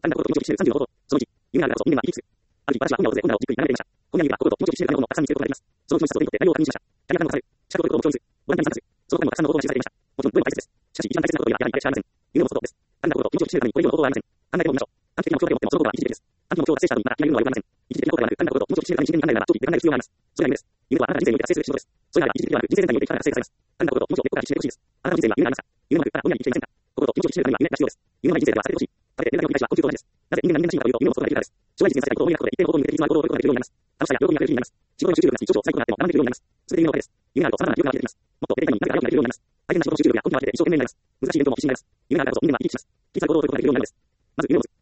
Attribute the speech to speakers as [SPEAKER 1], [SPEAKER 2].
[SPEAKER 1] 単なることを気持ちしている30のこと。その1、夢があるからこそ人間は生き尽くす。ある日、私は本能をじっくり眺めていました。こんな夢は心と気持ちを知るための本をたくさん見つけることができます。その気持ちの一つを手に取って内容を確認しました。キャリアプランをさせる。資格を取ることを目標にする。ボランティアに参加する。その他にもたくさんのことを教えられました。もちろん、どれも大切です。しかし、一番大切なことにはやはりあれしかありません。夢を持つことです。単なることと気持ちを知るためにこれ以上の方法はありません。考えてみましょう。短期的な目標だけ持ってもそのことは一時的です。短期の目標を達成した後にまた今夢はよくありません。一時的なことではなく、単なることと気持ちを知るために真剣に考えるなら長期で考える必要があります。それが夢です。夢とはあなたの人生において達成する仕事です。それならば一時的ではなく人生全体において力が達成されます。単なることと気持ちを根っこから知ってほしいです。あなたの人生には夢がありますか？夢のなくからぼんやり生きていませんか？心と気持ちを知るためには夢が必要です。夢のない人生ではされてほしい。食べて寝るだけの繰り返しは呼吸と同じです。なぜ人間が人間らしいのかというと夢を持つことができるからです。将来実現させたいことを思い描くことで一定の方向に向けていつまで行動を追い込むことができるようになります。楽しさや喜びが出る気になります。仕事の集中力がつき、情緒を最高になっても我慢できるようになります。すべて夢のおかげです。夢があると様々な記憶が湧き出てきます。もっと出ていたのになぜか良くなれるようになります。大変な仕事の集中力や根気が湧き出て一生懸命になります。難しい勉強も必死になります。夢があるからこそ人間は生き生きします。小さな行動を取ることができるようになるんです。まず夢を持つ。